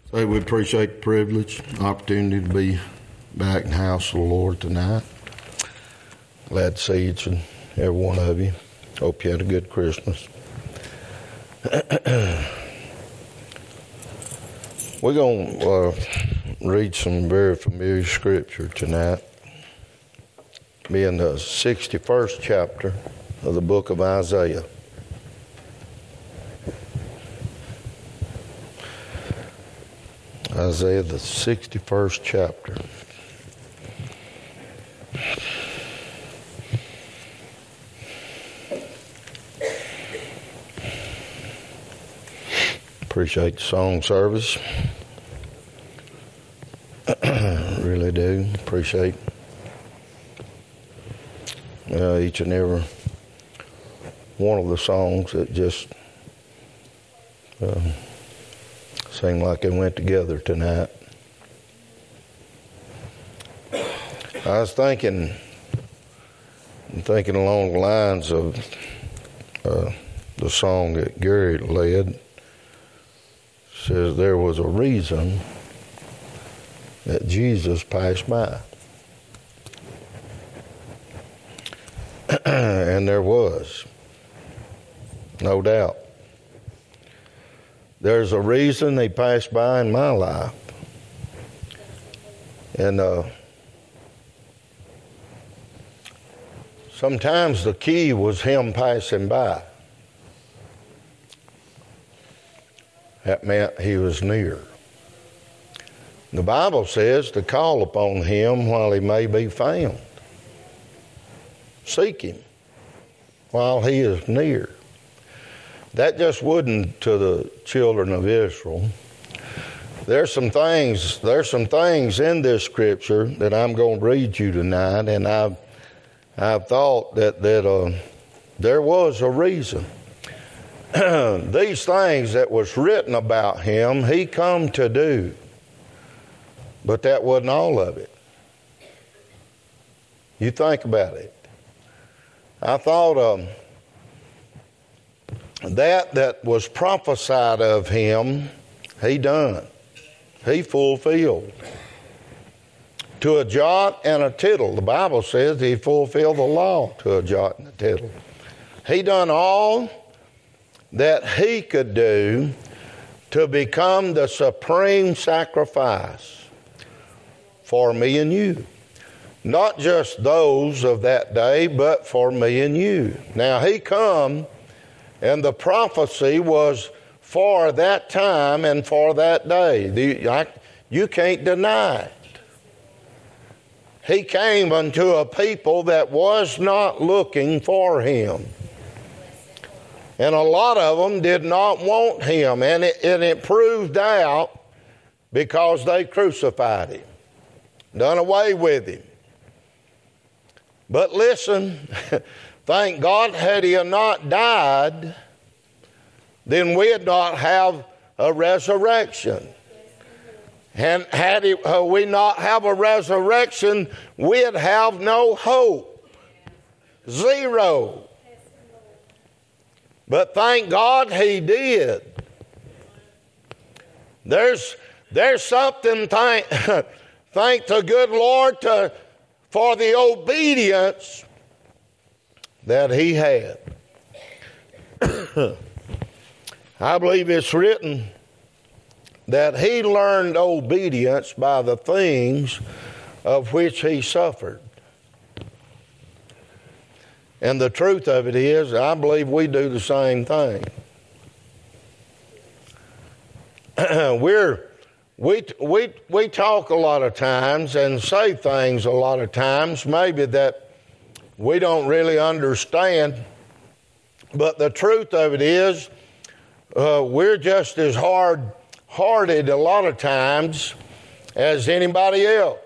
Hey, we appreciate the privilege, opportunity to be back in the house of the Lord tonight. Glad to see each and every one of you. Hope you had a good Christmas. We're going to read some very familiar scripture tonight. Be in the 61st chapter of the book of Isaiah. Isaiah, the 61st chapter. Appreciate the song service. Really do. Appreciate each and every one of the songs that just seemed like they went together tonight. I was thinking along the lines of the song that Gary led. It says there was a reason that Jesus passed by. And there was, no doubt. There's a reason he passed by in my life. And sometimes the key was him passing by. That meant he was near. The Bible says to call upon him while he may be found. Seek him while he is near. That just wouldn't to the children of Israel. There's some things in this scripture that I'm going to read you tonight, and I've thought that there was a reason. These things that was written about him, he come to do. But that wasn't all of it. You think about it. I thought that was prophesied of him, he done. He fulfilled. To a jot and a tittle. The Bible says he fulfilled the law to a jot and a tittle. He done all that he could do to become the supreme sacrifice for me and you. Not just those of that day, but for me and you. Now he come, and the prophecy was for that time and for that day. You can't deny it. He came unto a people that was not looking for him. And a lot of them did not want him, and it proved out because they crucified him, done away with him. But listen, thank God, had he not died, then we'd not have a resurrection. And had we not have a resurrection, we'd have no hope. Zero. But thank God he did. There's something, thank the good Lord for the obedience that he had. I believe it's written that he learned obedience by the things of which he suffered. And the truth of it is, I believe we do the same thing. We talk a lot of times and say things a lot of times, maybe that we don't really understand. But the truth of it is, we're just as hard-hearted a lot of times as anybody else.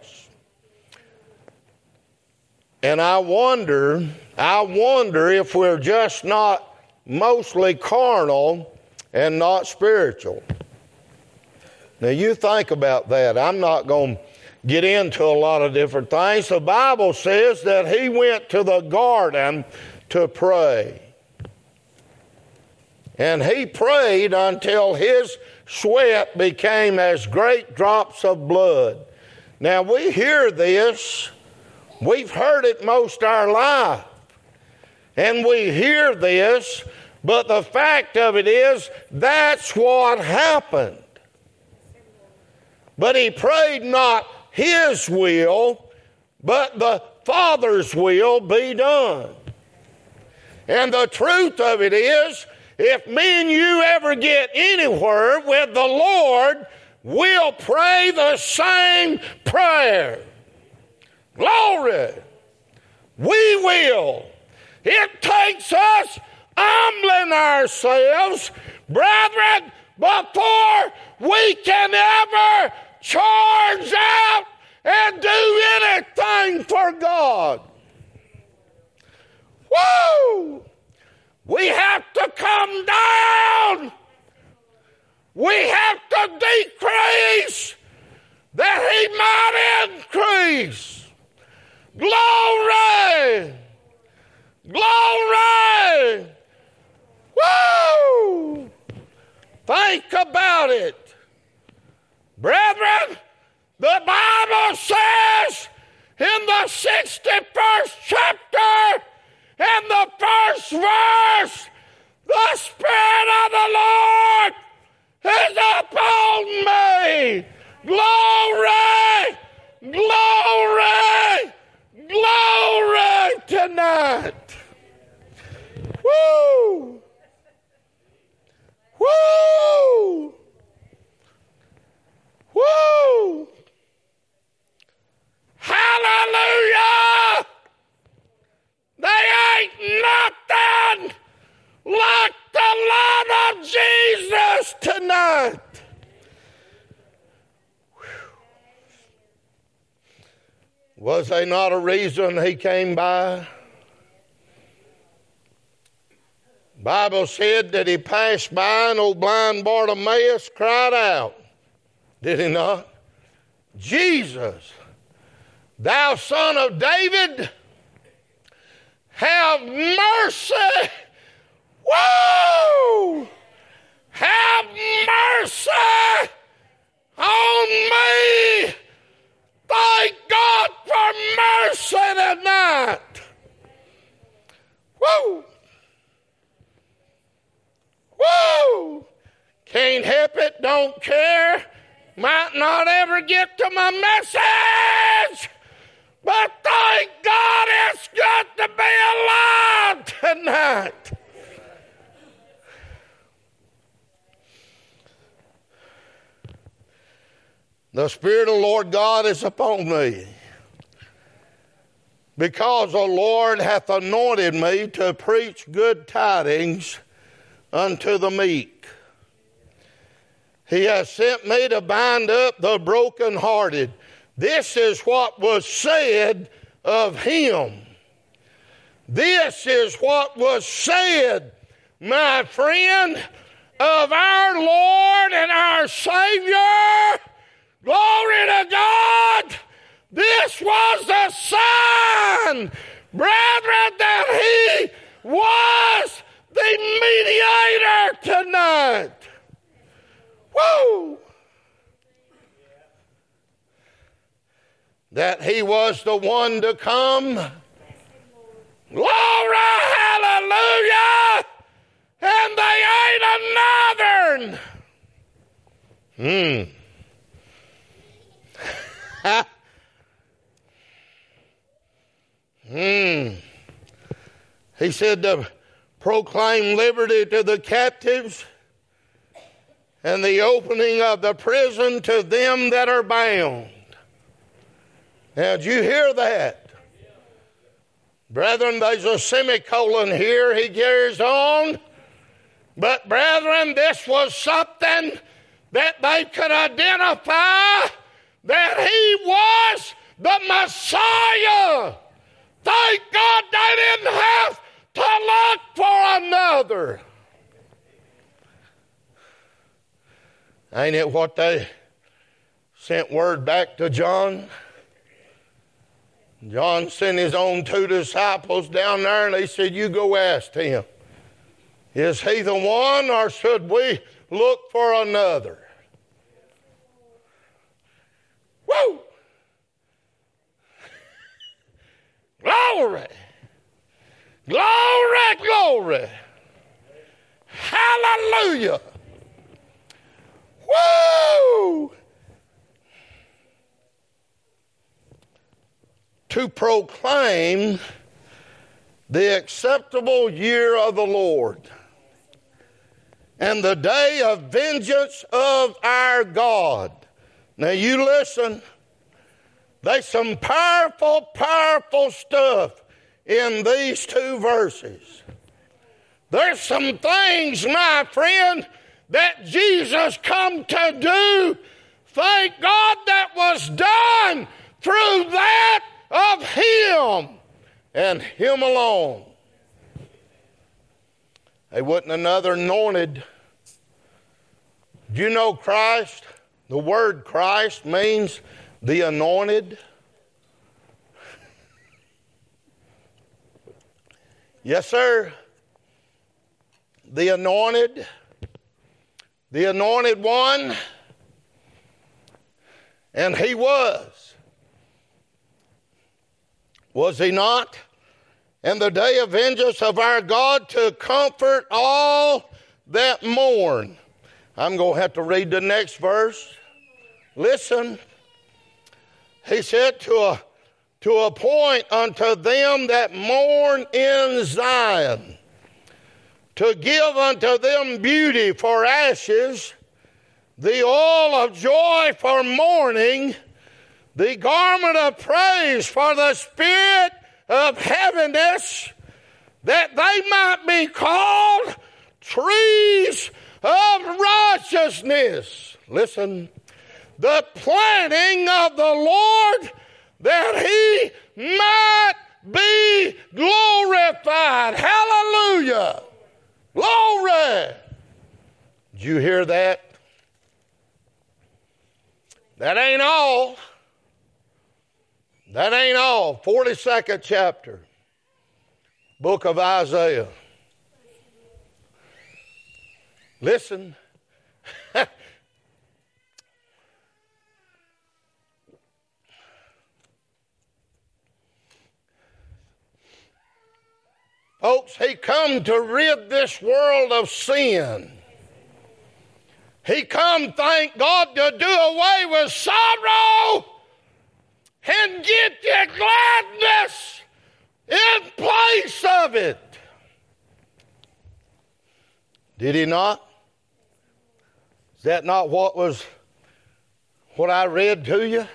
And I wonder if we're just not mostly carnal and not spiritual. Now you think about that. I'm not going to get into a lot of different things. The Bible says that he went to the garden to pray. And he prayed until his sweat became as great drops of blood. Now we hear this. We've heard it most our life. And we hear this, but the fact of it is, that's what happened. But he prayed not his will, but the Father's will be done. And the truth of it is, if me and you ever get anywhere with the Lord, we'll pray the same prayer. Glory! We will. It takes us humbling ourselves, brethren, before we can ever charge out and do anything for God. Woo! We have to come down. We have to decrease that He might increase. Glory! Glory! Woo! Think about it. Brethren, the Bible says in the 61st chapter and the first verse, the Spirit of the Lord is upon me. Glory! Glory! Glory tonight. Woo! Woo! Woo! Hallelujah! They ain't nothing like the love of Jesus tonight. Was there not a reason He came by? Bible said that He passed by and old blind Bartimaeus cried out. Did he not? Jesus, thou Son of David, have mercy. Woo! Have mercy on me. Thank God for mercy tonight. Woo! Woo! Can't help it, don't care. Might not ever get to my message. But thank God it's good to be alive tonight. The Spirit of the Lord God is upon me, because the Lord hath anointed me to preach good tidings unto the meek. He has sent me to bind up the brokenhearted. This is what was said of Him. This is what was said, my friend, of our Lord and our Savior. Glory to God. This was the sign, brethren, that He was the mediator tonight. Woo! That He was the one to come. Glory, hallelujah! And they ain't another. He said to proclaim liberty to the captives and the opening of the prison to them that are bound. Now, did you hear that? Brethren, there's a semicolon here. He carries on. But, brethren, this was something that they could identify, that He was the Messiah. Thank God they didn't have to look for another. Ain't it what they sent word back to John? John sent his own two disciples down there, and they said, you go ask him. Is he the one, or should we look for another? Woo! Glory! Glory, glory! Hallelujah! Woo! To proclaim the acceptable year of the Lord and the day of vengeance of our God. Now you listen. There's some powerful, powerful stuff in these two verses. There's some things, my friend, that Jesus come to do. Thank God that was done through that of Him and Him alone. They wasn't another anointed. Do you know Christ? The word Christ means the anointed. Yes, sir. The anointed one. And He was. Was He not? And the day of vengeance of our God to comfort all that mourn. I'm going to have to read the next verse. Listen. He said to appoint unto them that mourn in Zion, to give unto them beauty for ashes, the oil of joy for mourning, the garment of praise for the spirit of heaviness, that they might be called trees of righteousness. Listen. The planting of the Lord, that He might be glorified. Hallelujah. Glory. Did you hear that? That ain't all. That ain't all. 42nd chapter, book of Isaiah. Listen. Folks, He come to rid this world of sin. He come, thank God, to do away with sorrow and get you gladness in place of it. Did He not? Is that not what I read to you?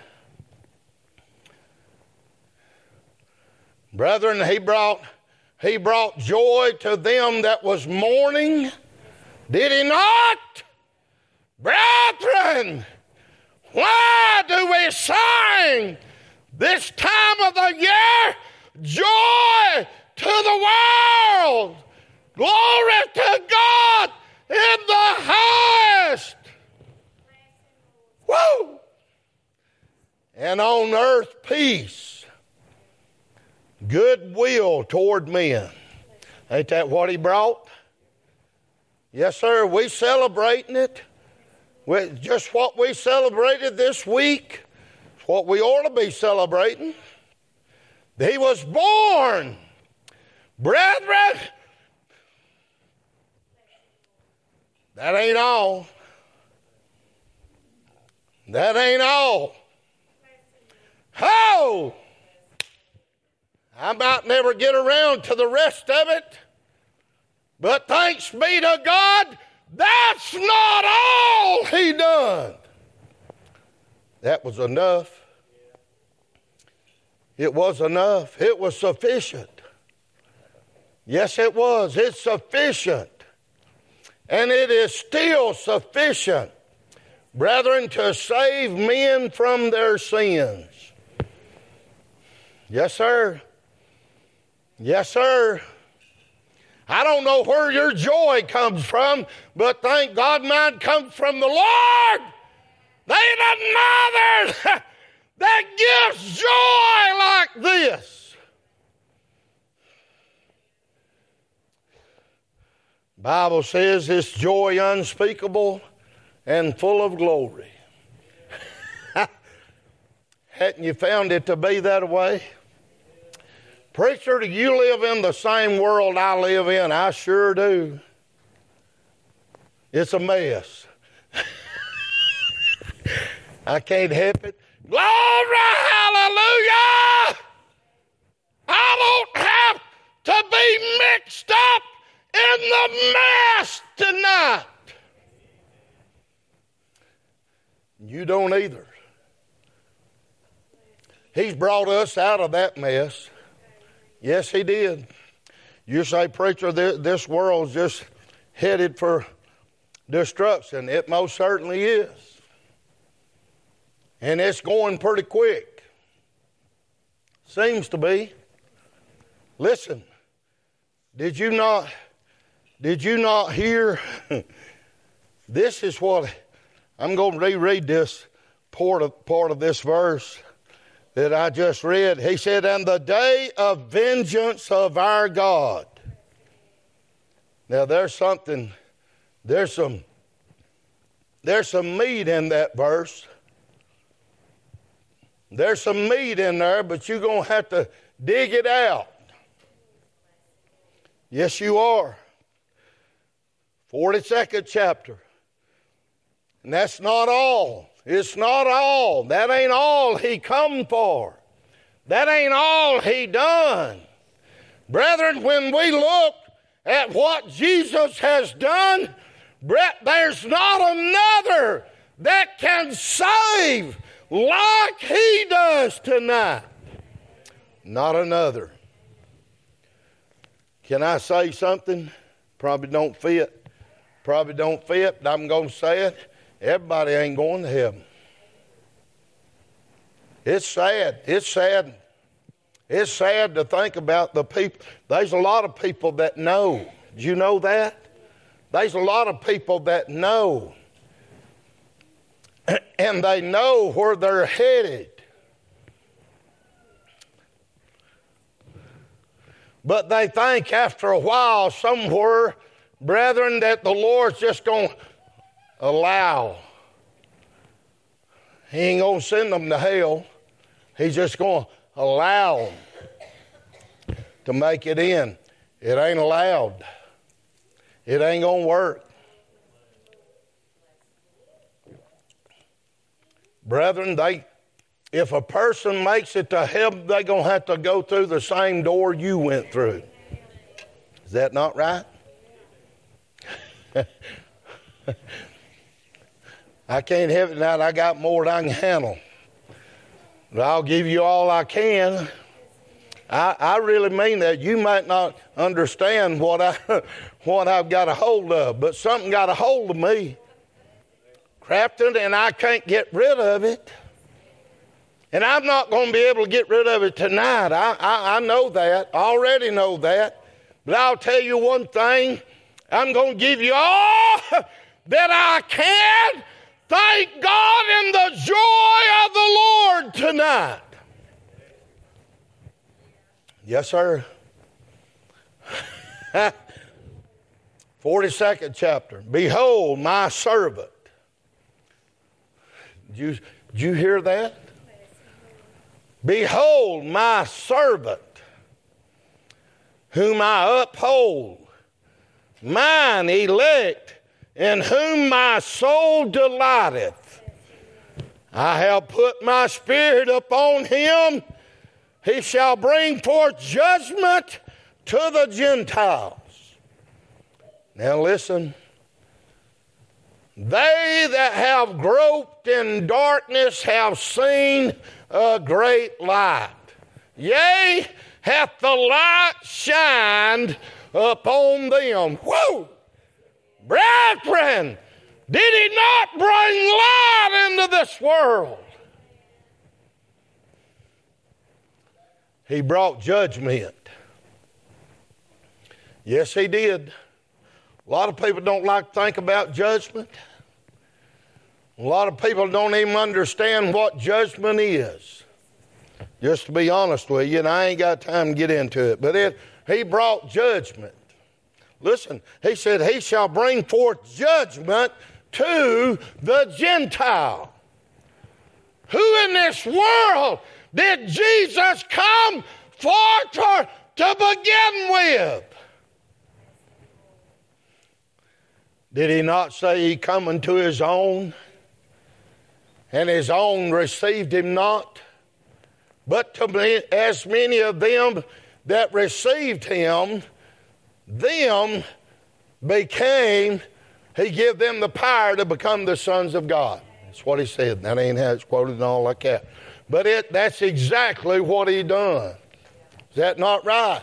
Brethren, He brought joy to them that was mourning. Did He not? Brethren, why do we sing this time of the year, joy to the world, glory to God in the highest? Woo! And on earth peace, goodwill toward men. Ain't that what He brought? Yes, sir. We celebrating it. Just what we celebrated this week. It's what we ought to be celebrating. He was born. Brethren, that ain't all. That ain't all. Oh! I might never get around to the rest of it, but thanks be to God, that's not all He done. That was enough. It was enough. It was sufficient. Yes, it was. It's sufficient. And it is still sufficient, brethren, to save men from their sins. Yes, sir. Yes, sir. I don't know where your joy comes from, but thank God mine comes from the Lord. There ain't another that gives joy like this. Bible says it's joy unspeakable and full of glory. Hadn't you found it to be that way? Preacher, do you live in the same world I live in? I sure do. It's a mess. I can't help it. Glory, hallelujah! I don't have to be mixed up in the mess tonight. You don't either. He's brought us out of that mess. Yes, he did. You say, preacher, this world's just headed for destruction. It most certainly is. And it's going pretty quick. Seems to be. Listen, did you not hear? This is what, I'm going to reread this part of this verse that I just read. He said, and the day of vengeance of our God. Now there's some meat in that verse. There's some meat in there, but you're going to have to dig it out. Yes, you are. 42nd chapter. And that's not all. It's not all. That ain't all he come for. That ain't all he done. Brethren, when we look at what Jesus has done, there's not another that can save like he does tonight. Not another. Can I say something? Probably don't fit, but I'm going to say it. Everybody ain't going to heaven. It's sad. It's sad. It's sad to think about the people. There's a lot of people that know. Do you know that? There's a lot of people that know. And they know where they're headed. But they think after a while somewhere, brethren, that the Lord's just going to allow. He ain't going to send them to hell. He's just going to allow them to make it in. It ain't allowed. It ain't going to work. Brethren, if a person makes it to heaven, they're going to have to go through the same door you went through. Is that not right? I can't help it tonight. I got more than I can handle. But I'll give you all I can. I really mean that. You might not understand what I've got a hold of, but something got a hold of me. Crafton, and I can't get rid of it. And I'm not going to be able to get rid of it tonight. I know that. I already know that. But I'll tell you one thing. I'm going to give you all that I can. Thank God in the joy of the Lord tonight. Yes, sir. 42nd chapter. Behold, my servant. Did you hear that? Behold, my servant, whom I uphold, mine elect, in whom my soul delighteth. I have put my spirit upon him. He shall bring forth judgment to the Gentiles. Now listen. They that have groped in darkness have seen a great light. Yea, hath the light shined upon them. Whoa! Brethren, did he not bring light into this world? He brought judgment. Yes, he did. A lot of people don't like to think about judgment. A lot of people don't even understand what judgment is. Just to be honest with you, and I ain't got time to get into it, but he brought judgment. Listen, he said, he shall bring forth judgment to the Gentile. Who in this world did Jesus come forth for to begin with? Did he not say he come unto his own, and his own received him not? But to me, as many of them that received him, them became, he gave them the power to become the sons of God. That's what he said. That ain't how it's quoted and all like that. But that's exactly what he done. Is that not right?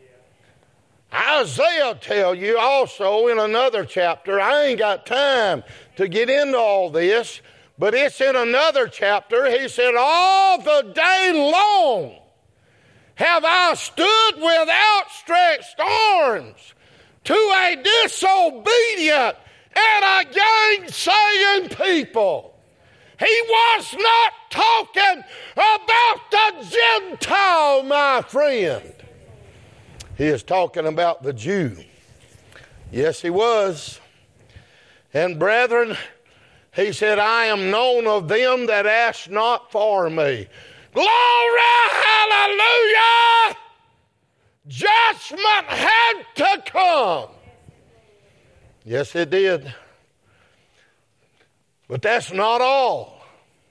Isaiah tell you also in another chapter, I ain't got time to get into all this, but it's in another chapter. He said, all the day long have I stood with outstretched arms to a disobedient and a gainsaying people. He was not talking about the Gentile, my friend. He is talking about the Jew. Yes, he was. And brethren, he said, I am known of them that ask not for me. Glory, hallelujah! Judgment had to come. Yes, it did. But that's not all.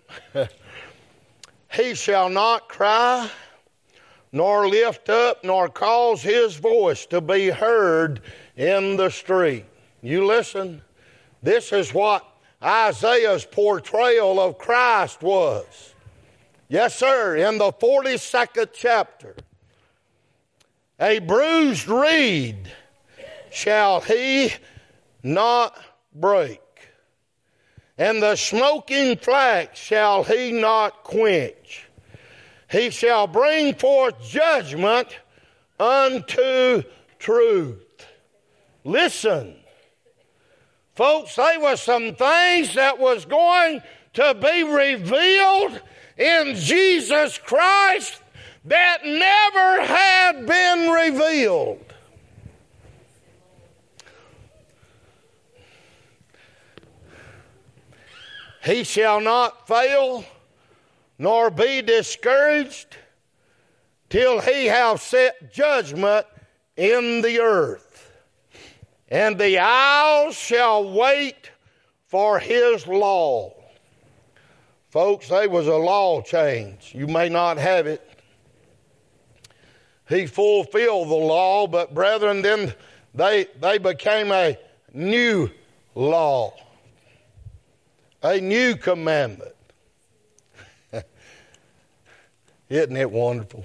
He shall not cry, nor lift up, nor cause his voice to be heard in the street. You listen. This is what Isaiah's portrayal of Christ was. Yes, sir, in the 42nd chapter. A bruised reed shall he not break, and the smoking flax shall he not quench. He shall bring forth judgment unto truth. Listen, folks, there were some things that was going to be revealed in Jesus Christ that never had been revealed. He shall not fail, nor be discouraged, till he have set judgment in the earth. And the isles shall wait for his law. Folks, there was a law change. You may not have it. He fulfilled the law, but brethren, then they became a new law, a new commandment. Isn't it wonderful?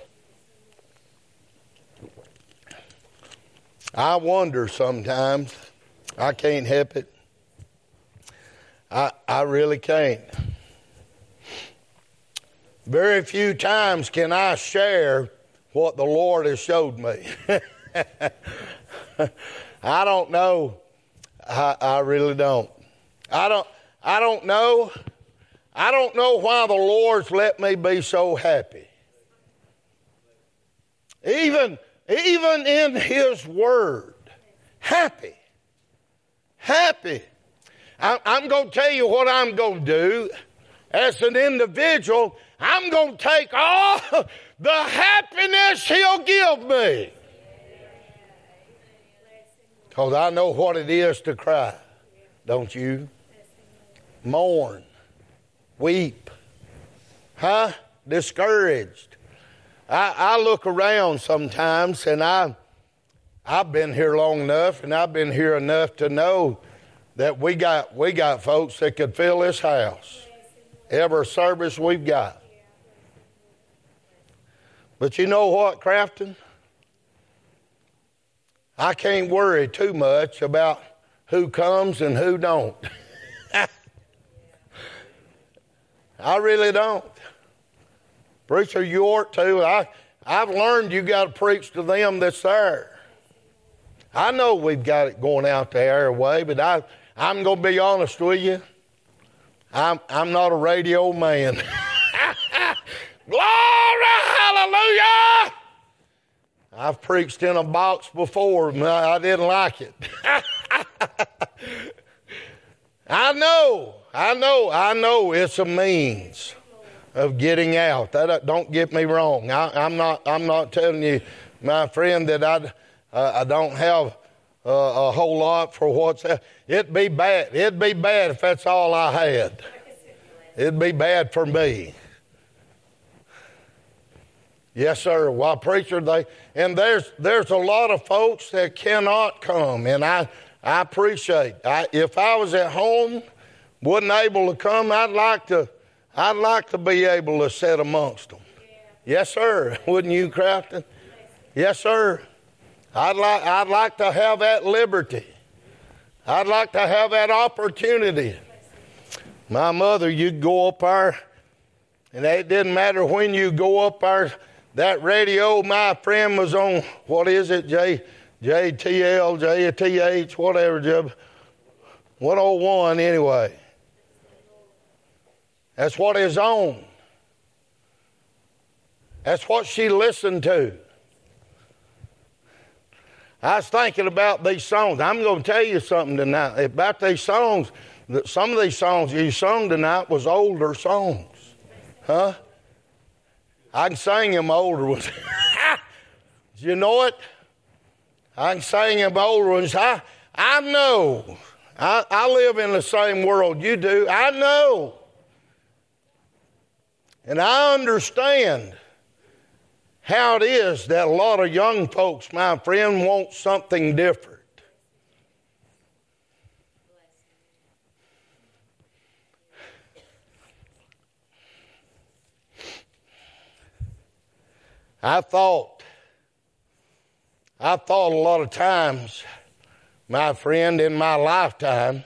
I wonder sometimes. I can't help it. I really can't. Very few times can I share what the Lord has showed me. I don't know. I really don't. I don't know. I don't know why the Lord's let me be so happy. Even in His Word. Happy. Happy. I'm going to tell you what I'm going to do. As an individual, I'm going to take all the happiness He'll give me. Because I know what it is to cry. Don't you? Mourn. Weep. Huh? Discouraged. I look around sometimes, and I've been here long enough, and I've been here enough to know that we got folks that could fill this house. Every service we've got. But you know what, Crafton? I can't worry too much about who comes and who don't. I really don't. Preacher, you ought to. I've learned you got to preach to them that's there. I know we've got it going out the airway, but I'm going to be honest with you. I'm not a radio man. Glory, hallelujah! I've preached in a box before, and I didn't like it. I know it's a means of getting out. Don't get me wrong. I'm not telling you, my friend, that I don't have a whole lot for what's that. It'd be bad. It'd be bad if that's all I had. It'd be bad for me. Yes, sir. Well, preacher, there's a lot of folks that cannot come, and I appreciate. If I was at home, wasn't able to come, I'd like to be able to sit amongst them. Yes, sir. Wouldn't you, Crafton? Yes, sir. I'd like to have that liberty. I'd like to have that opportunity. My mother, you'd go up there, and it didn't matter when you go up there. That radio, my friend, was on, what is it, JTL, JTH, whatever, 101 anyway. That's what is on. That's what she listened to. I was thinking about these songs. I'm going to tell you something tonight about these songs. Some of these songs you sung tonight was older songs. Huh? I can sing them older ones. You know it? I can sing them older ones. I know. I live in the same world you do. I know. And I understand how it is that a lot of young folks, my friend, want something different. I thought a lot of times, my friend, in my lifetime,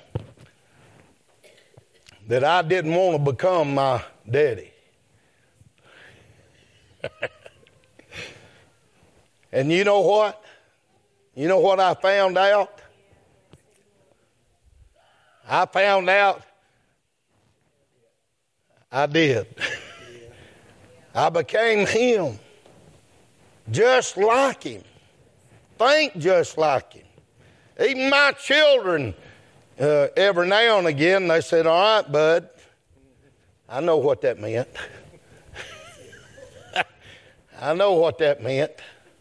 that I didn't want to become my daddy. And you know what? You know what I found out? I found out I did. I became him. Just like him. Think just like him. Even my children, every now and again, they said, all right, bud. I know what that meant. I know what that meant.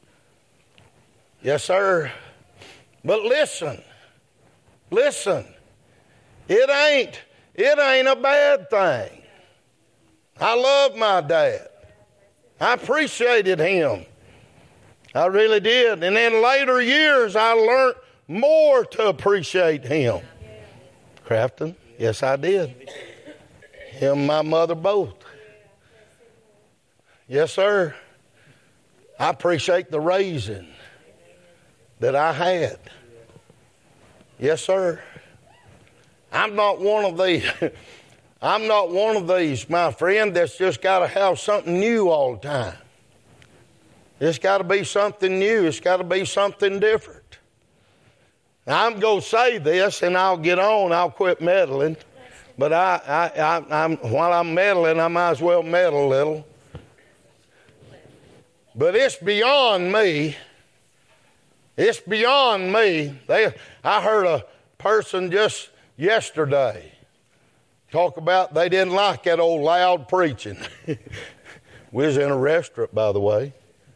Yes, sir. But listen. It ain't a bad thing. I love my dad. I appreciated him. I really did. And in later years, I learned more to appreciate him. Crafton? Yes, I did. Him and my mother both. Yes, sir. I appreciate the raising that I had. Yes, sir. I'm not one of these, my friend, that's just got to have something new all the time. It's got to be something new. It's got to be something different. Now, I'm going to say this, and I'll get on. I'll quit meddling. But while I'm meddling, I might as well meddle a little. But it's beyond me. It's beyond me. I heard a person just yesterday talk about they didn't like that old loud preaching. We was in a restaurant, by the way.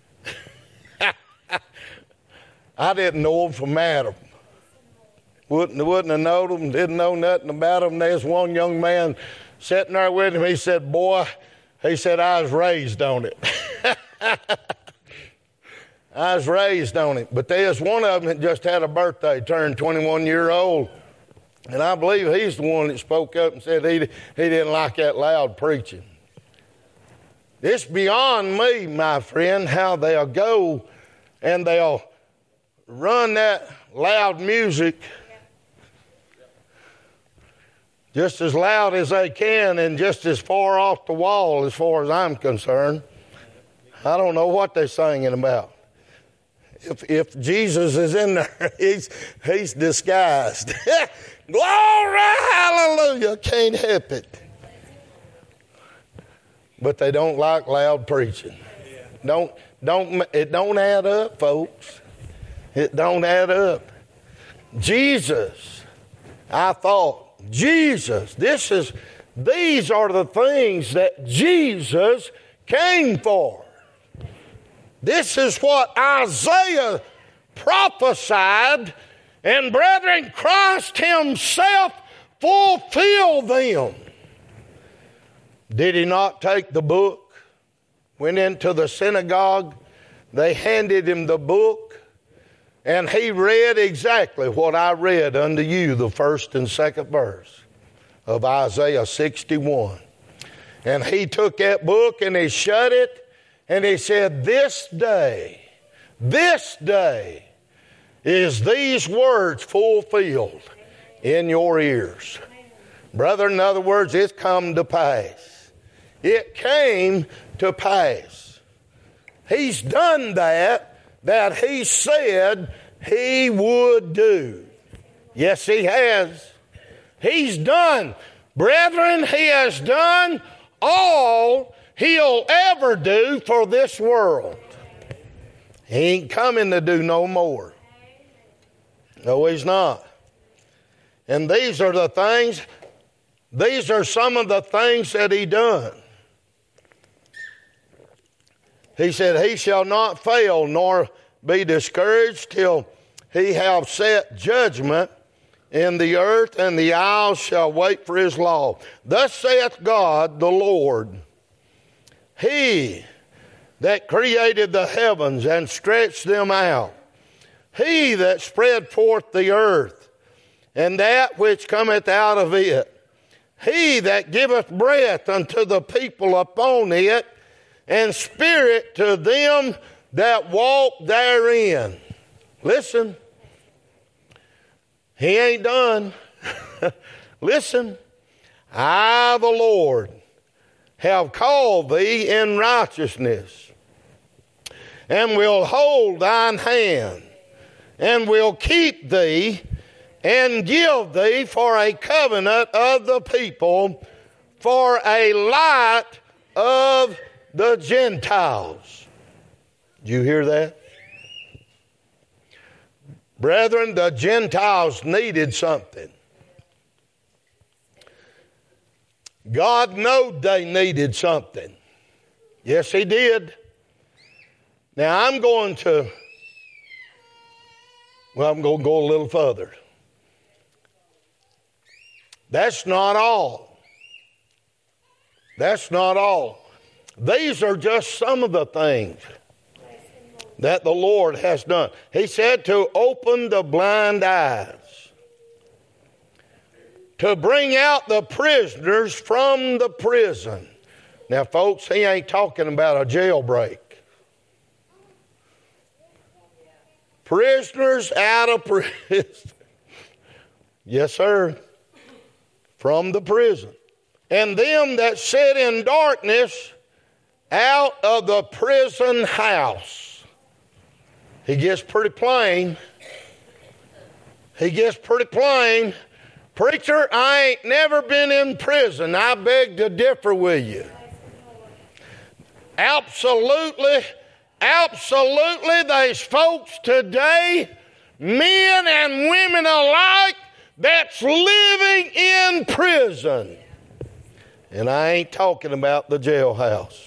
I didn't know them from Adam. Wouldn't have known them, didn't know nothing about them. There's one young man sitting there with him. He said, boy, he said, I was raised on it. I was raised on it. But there's one of them that just had a birthday, turned 21 years old. And I believe he's the one that spoke up and said he didn't like that loud preaching. It's beyond me, my friend, how they'll go and they'll run that loud music just as loud as they can and just as far off the wall as far as I'm concerned. I don't know what they're singing about. If Jesus is in there, he's disguised. Glory, hallelujah, can't help it. But they don't like loud preaching. It don't add up, folks. It don't add up. Jesus, I thought, Jesus, these are the things that Jesus came for. This is what Isaiah prophesied, and brethren, Christ himself fulfilled them. Did he not take the book, went into the synagogue, they handed him the book, and he read exactly what I read unto you, the first and second verse of Isaiah 61. And he took that book and he shut it, and he said, this day is these words fulfilled in your ears. Brother, in other words, it's come to pass. It came to pass. He's done that he said he would do. Yes, he has. He's done. Brethren, he has done all he'll ever do for this world. He ain't coming to do no more. No, he's not. And these are some of the things that he done. He said, he shall not fail nor be discouraged till he have set judgment in the earth, and the isles shall wait for his law. Thus saith God the Lord, he that created the heavens and stretched them out, he that spread forth the earth, and that which cometh out of it, he that giveth breath unto the people upon it, and spirit to them that walk therein. Listen, he ain't done. Listen, I, the Lord, have called thee in righteousness, and will hold thine hand, and will keep thee, and give thee for a covenant of the people, for a light of the Gentiles. Did you hear that? Brethren, the Gentiles needed something. God knowed they needed something. Yes, he did. Now I'm going to go a little further. That's not all. That's not all. These are just some of the things that the Lord has done. He said to open the blind eyes, to bring out the prisoners from the prison. Now, folks, he ain't talking about a jailbreak. Prisoners out of prison. Yes, sir. From the prison. And them that sit in darkness out of the prison house. He gets pretty plain. He gets pretty plain. Preacher, I ain't never been in prison. I beg to differ with you. Absolutely, there's folks today, men and women alike, that's living in prison. And I ain't talking about the jailhouse.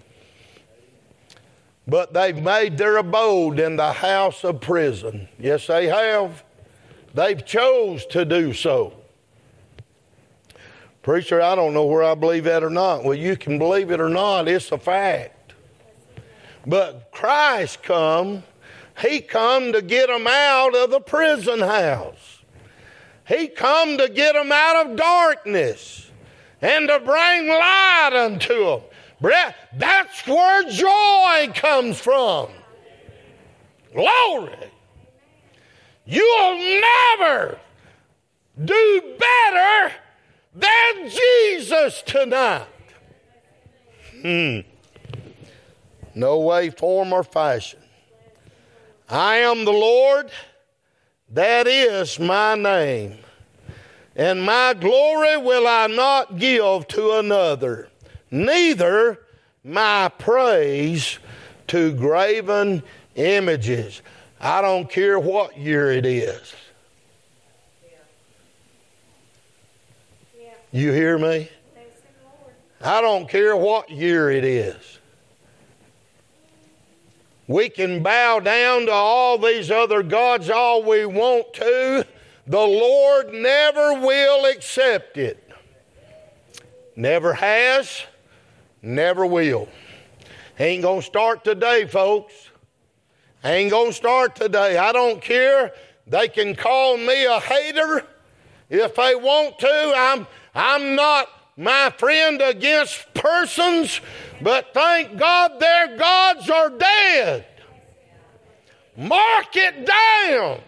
But they've made their abode in the house of prison. Yes, they have. They've chose to do so. Preacher, I don't know where I believe that or not. Well, you can believe it or not. It's a fact. But Christ come. He come to get them out of the prison house. He come to get them out of darkness and to bring light unto them. That's where joy comes from. Glory. You'll never do better than Jesus tonight. No way, form, or fashion. I am the Lord, that is my name. And my glory will I not give to another, neither my praise to graven images. I don't care what year it is. You hear me? I don't care what year it is. We can bow down to all these other gods all we want to. The Lord never will accept it. Never has, never will. Ain't going to start today, folks. Ain't going to start today. I don't care. They can call me a hater if they want to. I'm not, my friend, against persons, but thank God their gods are dead. Mark it down.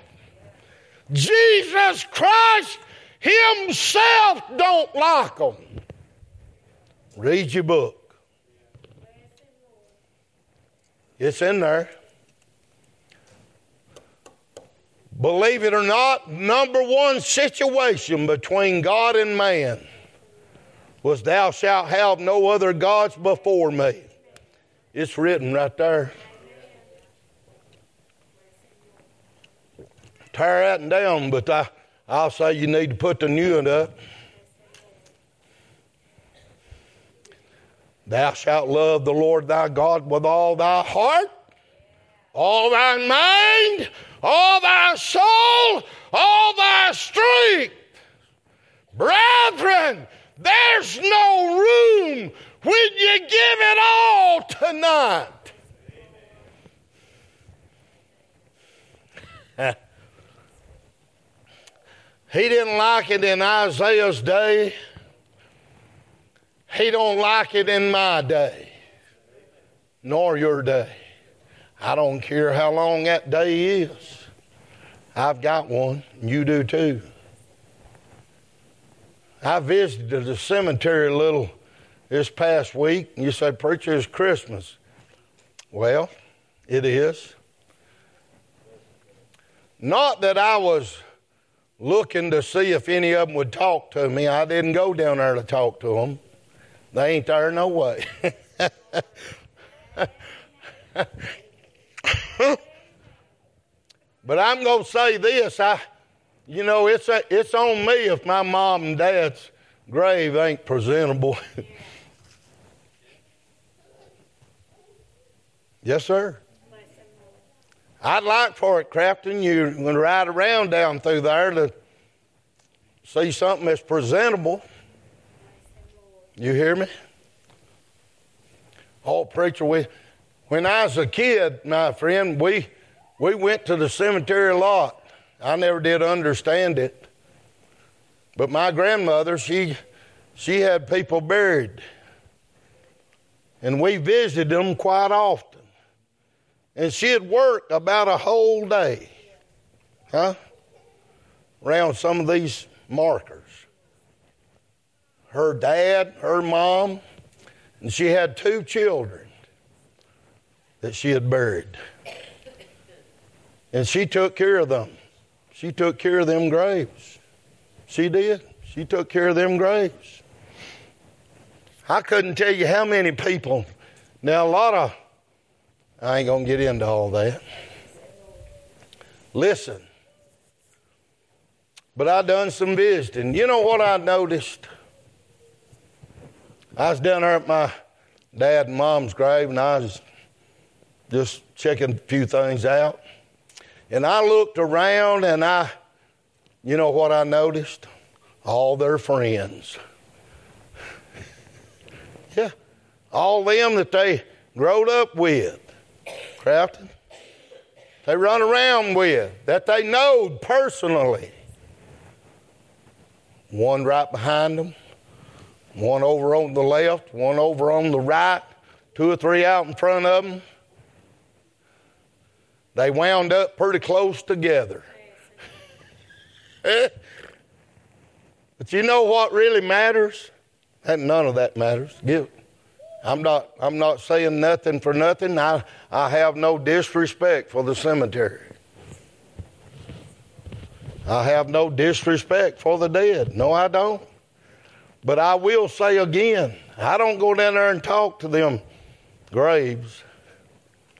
Jesus Christ himself don't like them. Read your book. It's in there. Believe it or not, number one situation between God and man was thou shalt have no other gods before me. It's written right there. Tear that down, but I'll say you need to put the new one up. Thou shalt love the Lord thy God with all thy heart, all thy mind, all thy soul, all thy strength. Brethren, there's no room when you give it all tonight. He didn't like it in Isaiah's day. He don't like it in my day, nor your day. I don't care how long that day is. I've got one, and you do too. I visited the cemetery a little this past week, and you say, preacher, it's Christmas. Well, it is. Not that I was looking to see if any of them would talk to me. I didn't go down there to talk to them. They ain't there no way. But I'm going to say this. It's on me if my mom and dad's grave ain't presentable. Yes, sir. I'd like for it, Crafton, you're going to ride around down through there to see something that's presentable. You hear me? Oh, preacher, when I was a kid, my friend, we went to the cemetery a lot. I never did understand it. But my grandmother, she had people buried. And we visited them quite often. And she'd work about a whole day, around some of these markers. Her dad, her mom, and she had 2 children that she had buried. And she took care of them. She took care of them graves. She did. She took care of them graves. I couldn't tell you how many people. Now, I ain't going to get into all that. Listen. But I done some visiting. You know what I noticed? I was down there at my dad and mom's grave, and I was just checking a few things out. And I looked around, and you know what I noticed? All their friends. Yeah. All them that they growed up with. Crafton. They run around with. That they knowed personally. One right behind them. One over on the left. One over on the right. 2 or 3 out in front of them. They wound up pretty close together. But you know what really matters? And none of that matters. I'm not saying nothing for nothing. I have no disrespect for the cemetery. I have no disrespect for the dead. No, I don't. But I will say again, I don't go down there and talk to them graves.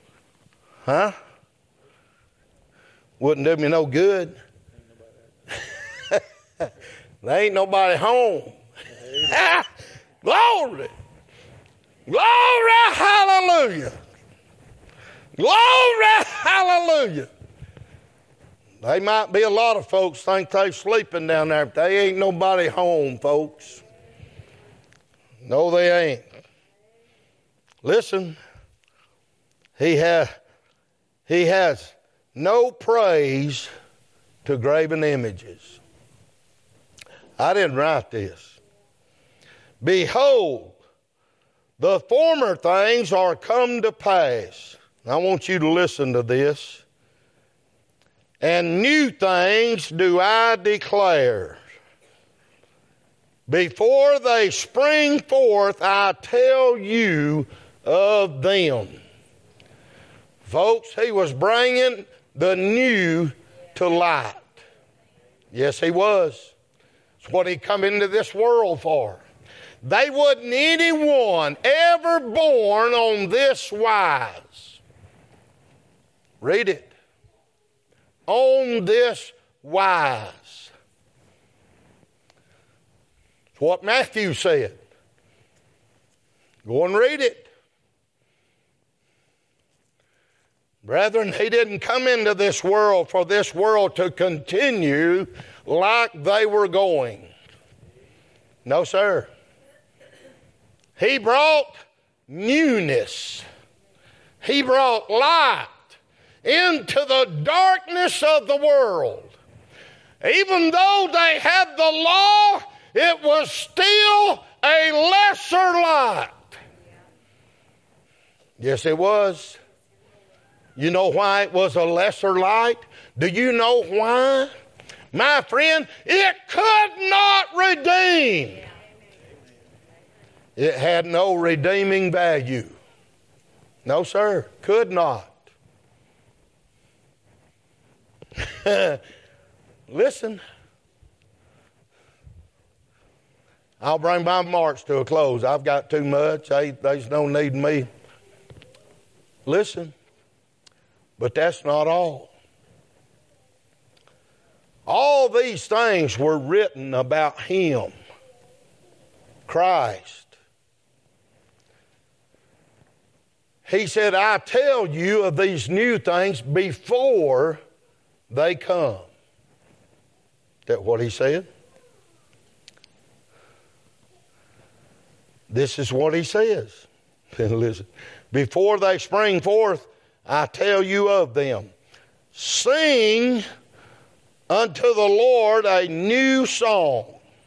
Huh? Wouldn't do me no good. There ain't nobody home. Glory. Glory, hallelujah. Glory, hallelujah. They might be a lot of folks think they're sleeping down there, but they ain't nobody home, folks. No, they ain't. Listen, he has no praise to graven images. I didn't write this. Behold, the former things are come to pass. I want you to listen to this. And new things do I declare. Before they spring forth, I tell you of them. Folks, he was bringing the new to light. Yes, he was. It's what he come into this world for. They wasn't anyone ever born on this wise. Read it. On this wise. It's what Matthew said. Go and read it. Brethren, he didn't come into this world for this world to continue like they were going. No, sir. He brought newness. He brought light into the darkness of the world. Even though they had the law, it was still a lesser light. Yes, it was. You know why it was a lesser light? Do you know why? My friend, it could not redeem. It had no redeeming value. No, sir, could not. Listen, I'll bring my remarks to a close. I've got too much. There's no need in me. Listen, but that's not all. All these things were written about him, Christ. He said, I tell you of these new things before they come. Is that what he said? This is what he says. Listen. Before they spring forth, I tell you of them. Sing unto the Lord a new song,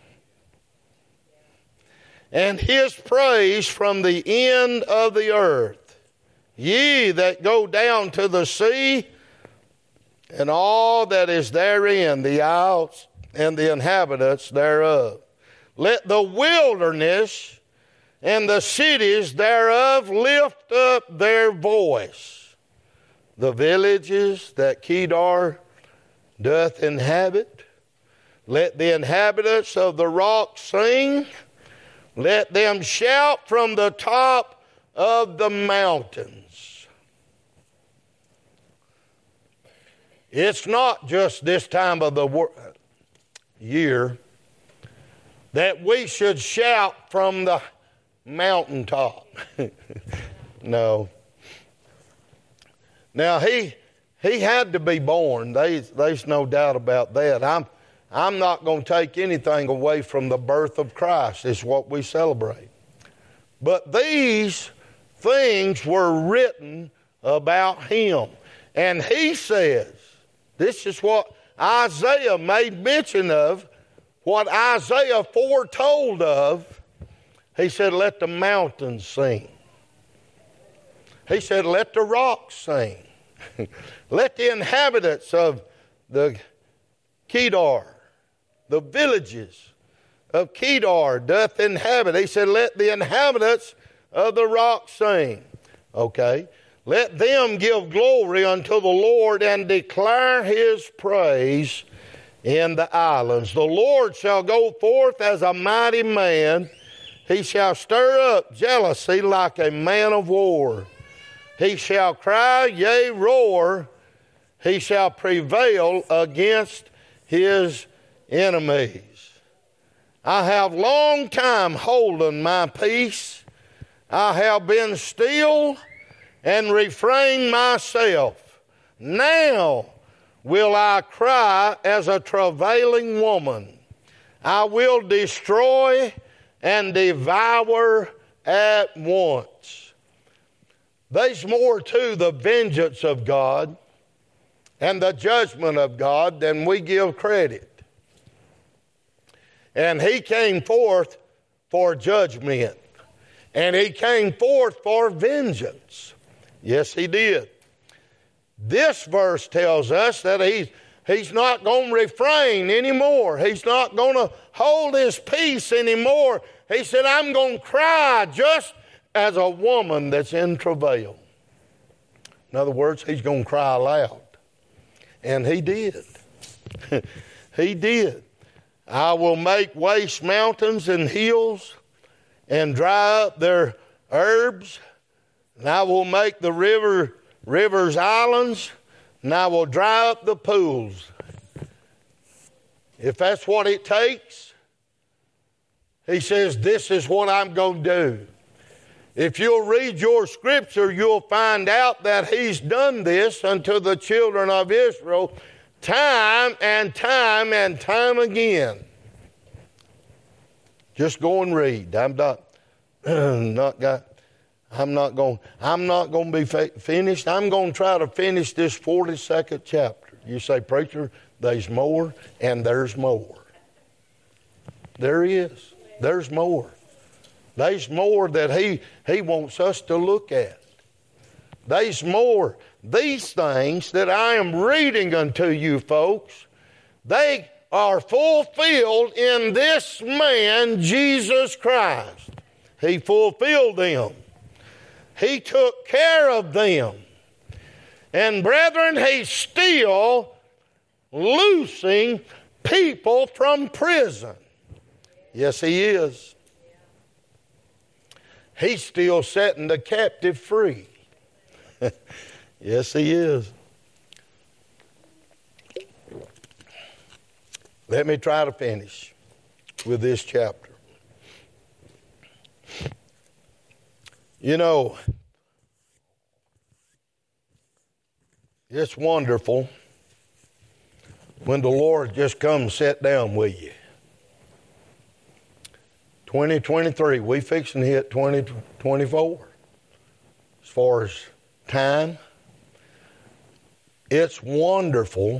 and his praise from the end of the earth. Ye that go down to the sea, and all that is therein, the isles and the inhabitants thereof. Let the wilderness and the cities thereof lift up their voice. The villages that Kedar doth inhabit, let the inhabitants of the rock sing. Let them shout from the top of the mountains. It's not just this time of the year that we should shout from the mountaintop. No. Now, he had to be born. There's no doubt about that. I'm not going to take anything away from the birth of Christ. It's what we celebrate. But these things were written about him. And he says, this is what Isaiah made mention of, what Isaiah foretold of. He said, let the mountains sing. He said, let the rocks sing. Let the inhabitants of the Kedar, the villages of Kedar doth inhabit. He said, let the inhabitants of the rock sing. Okay. Let them give glory unto the Lord and declare his praise in the islands. The Lord shall go forth as a mighty man. He shall stir up jealousy like a man of war. He shall cry, yea, roar. He shall prevail against his enemies. I have long time holden my peace. I have been still and refrained myself. Now will I cry as a travailing woman. I will destroy and devour at once. There's more to the vengeance of God and the judgment of God than we give credit. And he came forth for judgment. And he came forth for vengeance. Yes, he did. This verse tells us that he's not going to refrain anymore. He's not going to hold his peace anymore. He said, I'm going to cry just as a woman that's in travail. In other words, he's going to cry aloud. And he did. He did. I will make waste mountains and hills and dry up their herbs. And I will make the rivers islands, and I will dry up the pools. If that's what it takes, he says, this is what I'm going to do. If you'll read your scripture, you'll find out that he's done this unto the children of Israel time and time and time again. Just go and read. I'm not going to be finished. I'm going to try to finish this 42nd chapter. You say, preacher, there's more, and there's more. There is. There's more. There's more that he wants us to look at. There's more. These things that I am reading unto you folks, they are fulfilled in this man, Jesus Christ. He fulfilled them. He took care of them. And brethren, he's still loosing people from prison. Yes, he is. He's still setting the captive free. Yes, he is. Let me try to finish with this chapter. You know, it's wonderful when the Lord just comes and sit down with you. 2023, we fixing to hit 2024. As far as time, it's wonderful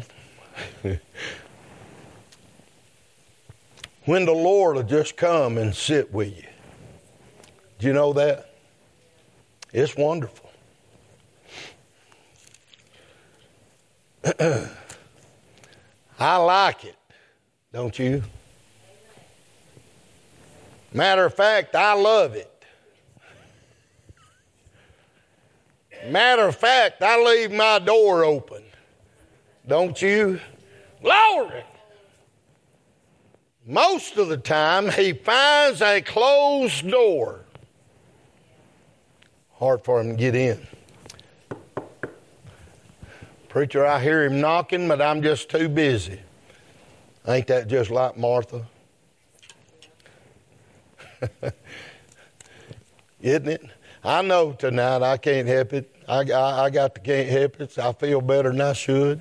when the Lord will just come and sit with you. Do you know that? It's wonderful. I like it, don't you? Matter of fact, I love it. Matter of fact, I leave my door open. Don't you? Glory! Most of the time, he finds a closed door. Hard for him to get in. Preacher, I hear him knocking, but I'm just too busy. Ain't that just like Martha? Isn't it? I know tonight I can't help it. I got to can't help it. I feel better than I should.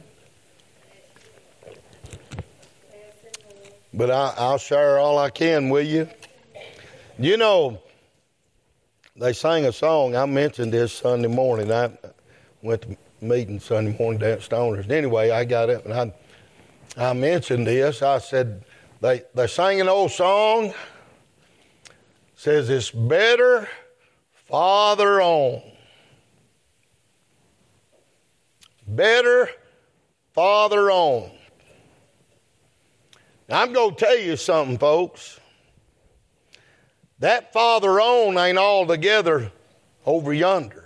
But I'll share all I can with you. You know, they sang a song. I mentioned this Sunday morning. I went to meeting Sunday morning down at Stoners. Anyway, I got up and I mentioned this. I said, they sang an old song. Says it's better farther on. Better farther on. Now, I'm going to tell you something, folks. That farther on ain't altogether over yonder.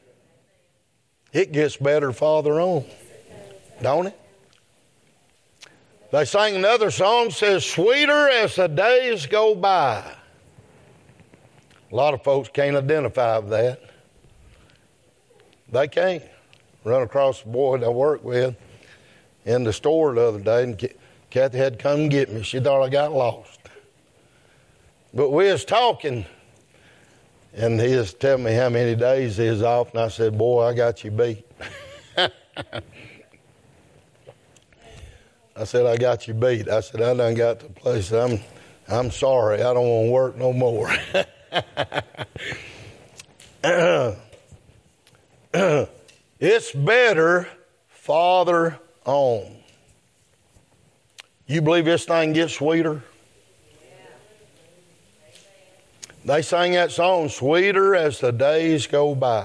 It gets better farther on, don't it? They sang another song, says, sweeter as the days go by. A lot of folks can't identify with that. They can't. Run across a boy that I work with in the store the other day, and Kathy had to come get me. She thought I got lost. But we was talking, and he was telling me how many days he was off, and I said, boy, I got you beat. I said, I got you beat. I said, I done got to the place. I'm sorry. I don't want to work no more. It's better farther on. You believe this thing gets sweeter? They sang that song, sweeter as the days go by.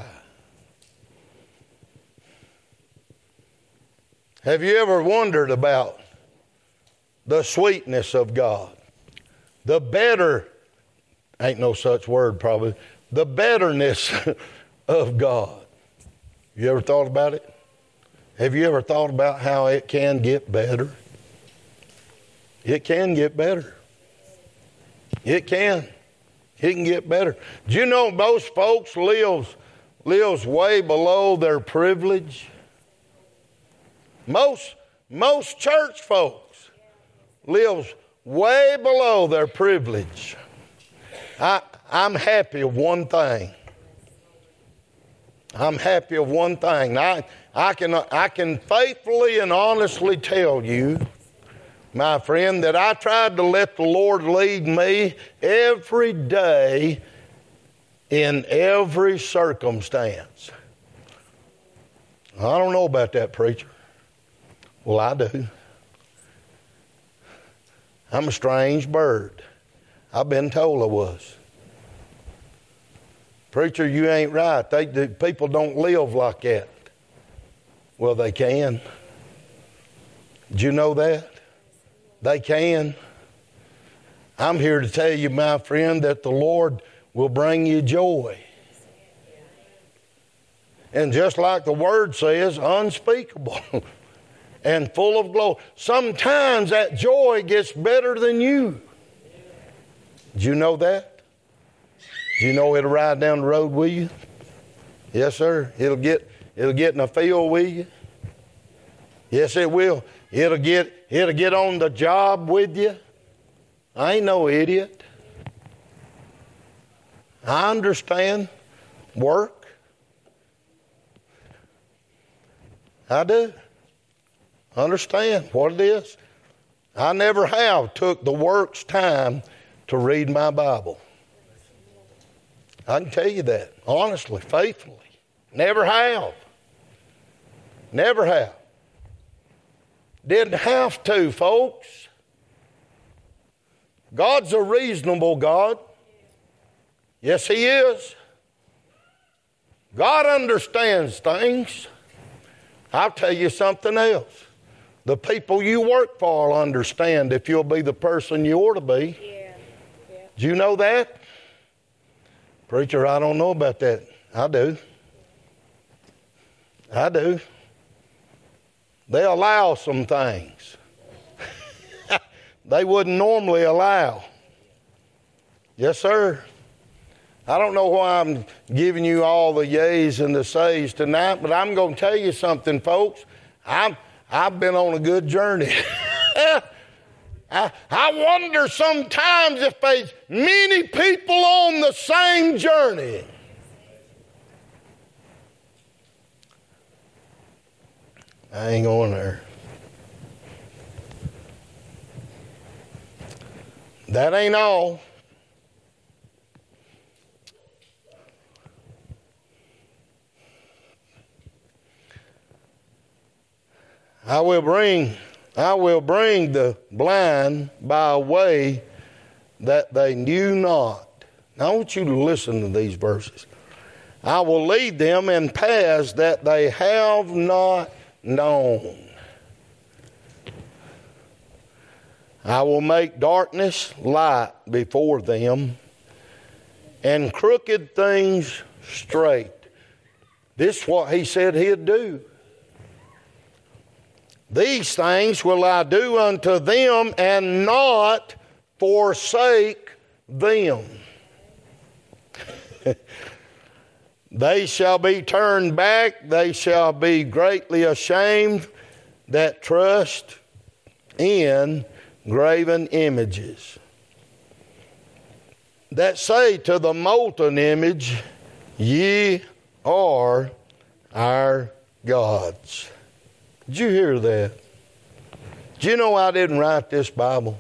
Have you ever wondered about the sweetness of God? The better, ain't no such word probably, the betterness of God. You ever thought about it? Have you ever thought about how it can get better? It can get better. It can. It can get better. Do you know most folks lives way below their privilege? Most church folks lives way below their privilege. I'm happy of one thing. I'm happy of one thing. I can faithfully and honestly tell you, my friend, that I tried to let the Lord lead me every day in every circumstance. I don't know about that, preacher. Well, I do. I'm a strange bird. I've been told I was. Preacher, you ain't right. People don't live like that. Well, they can. Did you know that? They can. I'm here to tell you, my friend, that the Lord will bring you joy. And just like the word says, unspeakable and full of glory. Sometimes that joy gets better than you. Did you know that? Do you know it'll ride down the road with you? Yes, sir. It'll get in a field with you. Yes, it will. It'll get on the job with you. I ain't no idiot. I understand work. I do. Understand what it is. I never have took the work's time to read my Bible. I can tell you that, honestly, faithfully. Never have. Never have. Didn't have to, folks. God's a reasonable God. Yes, He is. God understands things. I'll tell you something else. The people you work for will understand if you'll be the person you ought to be. Yeah. Do you know that? Preacher, I don't know about that. I do. I do. They allow some things they wouldn't normally allow. Yes, sir. I don't know why I'm giving you all the yays and the says tonight, but I'm going to tell you something, folks. I've been on a good journey. I wonder sometimes if there's many people on the same journey. I ain't going there. That ain't all. I will bring the blind by a way that they knew not. Now I want you to listen to these verses. I will lead them in paths that they have not known. I will make darkness light before them and crooked things straight. This is what He said He'd do. These things will I do unto them and not forsake them. They shall be turned back, they shall be greatly ashamed that trust in graven images, that say to the molten image, ye are our gods. Did you hear that? Do you know I didn't write this Bible?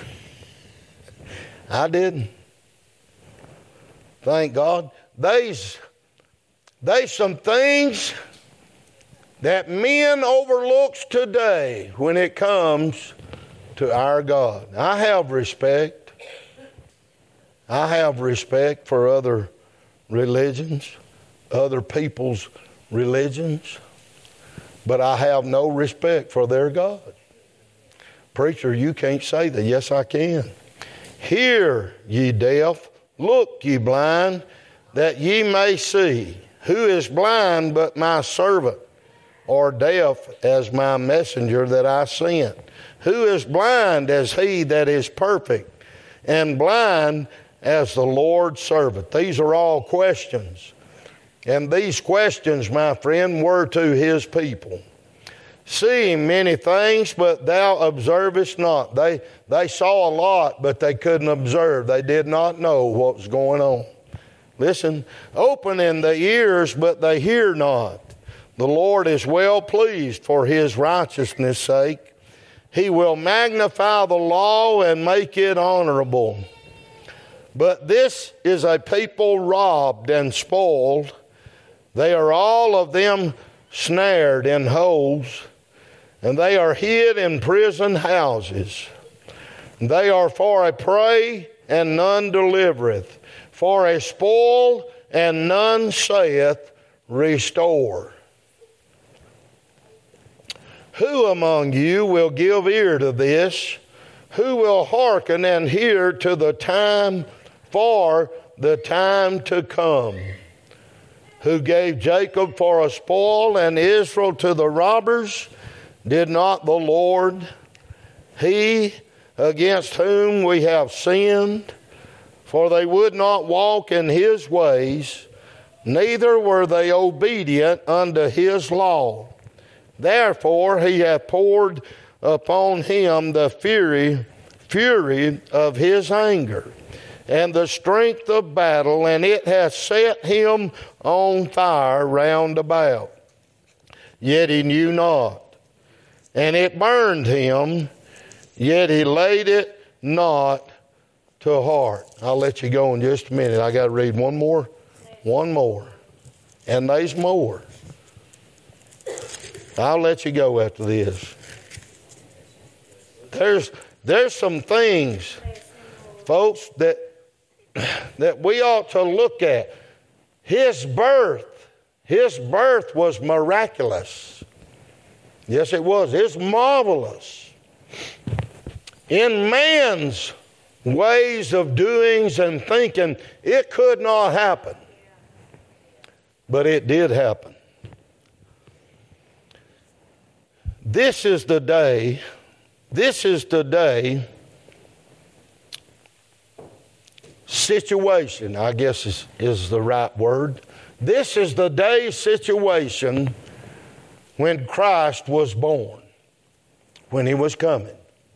I didn't. Thank God. There's some things that men overlooks today when it comes to our God. I have respect. I have respect for other religions, other people's religions, but I have no respect for their God. Preacher, you can't say that. Yes, I can. Hear, ye deaf, look, ye blind, that ye may see. Who is blind but my servant, or deaf as my messenger that I sent? Who is blind as he that is perfect, and blind as the Lord's servant? These are all questions. And these questions, my friend, were to his people. Seeing many things, but thou observest not. They saw a lot, but they couldn't observe. They did not know what was going on. Listen, opening the ears, but they hear not. The Lord is well pleased for his righteousness' sake. He will magnify the law and make it honorable. But this is a people robbed and spoiled. They are all of them snared in holes, and they are hid in prison houses. They are for a prey, and none delivereth, for a spoil, and none saith, restore. Who among you will give ear to this? Who will hearken and hear to the time, for the time to come? Who gave Jacob for a spoil and Israel to the robbers? Did not the Lord, he against whom we have sinned? For they would not walk in his ways, neither were they obedient unto his law. Therefore he hath poured upon him the fury of his anger, and the strength of battle, and it hath set him on fire round about. Yet he knew not. And it burned him, yet he laid it not to heart. I'll let you go in just a minute. I got to read one more. And there's more. I'll let you go after this. There's some things, folks, that we ought to look at. His birth was miraculous. Yes, it was. It's marvelous. In man's ways of doings and thinking, it could not happen. But it did happen. This is the day situation, I guess is the right word. This is the day situation when Christ was born, when he was coming.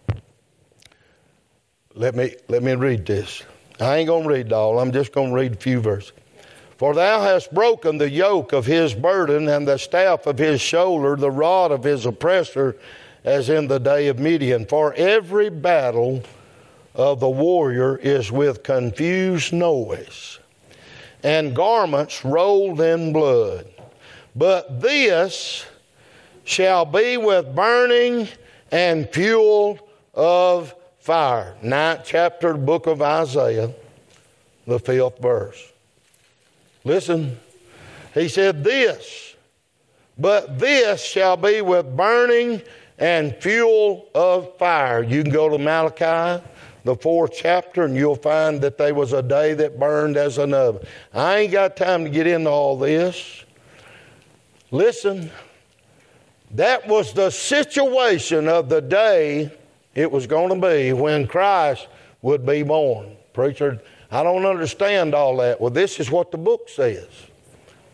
Let me read this. I ain't going to read it all. I'm just going to read a few verses. For thou hast broken the yoke of his burden and the staff of his shoulder, the rod of his oppressor, as in the day of Midian. For every battle of the warrior is with confused noise, and garments rolled in blood. But this shall be with burning and fuel of fire. 9th chapter of the book of Isaiah, the 5th verse. Listen, he said but this shall be with burning and fuel of fire. You can go to Malachi, the 4th chapter, and you'll find that there was a day that burned as an oven. I ain't got time to get into all this. Listen, that was the situation of the day it was going to be when Christ would be born. Preacher, I don't understand all that. Well, this is what the book says.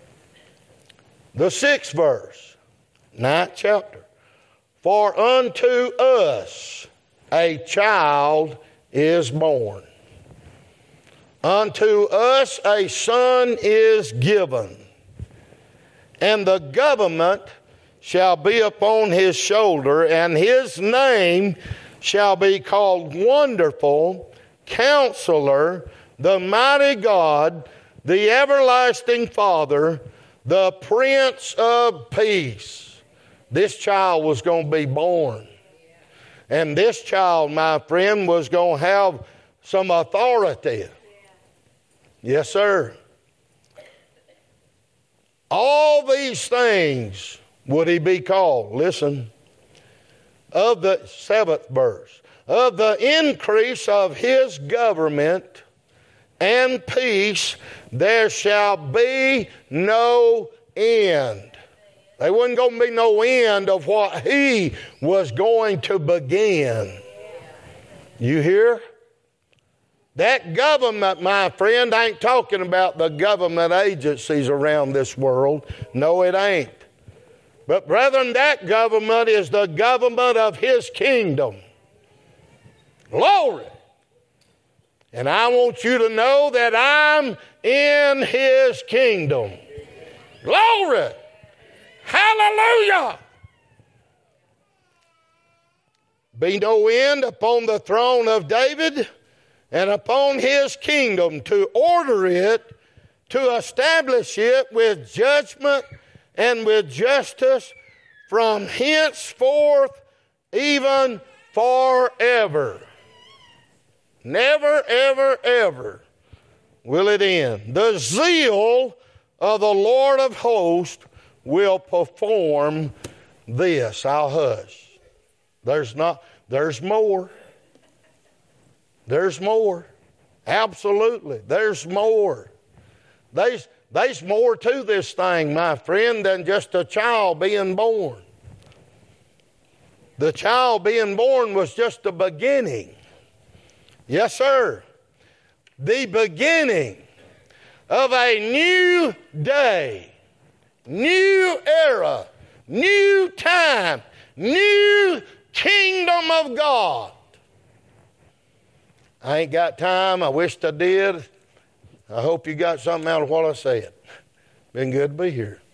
The 6th verse, 9th chapter. For unto us a child is born. Unto us a son is given. And the government shall be upon his shoulder, and his name shall be called Wonderful, Counselor, the Mighty God, the Everlasting Father, the Prince of Peace. This child was going to be born. And this child, my friend, was going to have some authority. Yes, sir. All these things would he be called. Listen. Of the 7th verse. Of the increase of his government and peace there shall be no end. There wasn't going to be no end of what he was going to begin. You hear? That government, my friend, ain't talking about the government agencies around this world. No, it ain't. But brethren, that government is the government of his kingdom. Glory. And I want you to know that I'm in his kingdom. Glory. Hallelujah. Be no end upon the throne of David and upon his kingdom, to order it, to establish it with judgment and with justice from henceforth even forever. Never, ever, ever will it end. The zeal of the Lord of hosts will perform this. I'll hush. There's more. There's more. Absolutely. There's more. There's more to this thing, my friend, than just a child being born. The child being born was just the beginning. Yes, sir. The beginning of a new day, new era, new time, new kingdom of God. I ain't got time. I wished I did. I hope you got something out of what I said. Been good to be here.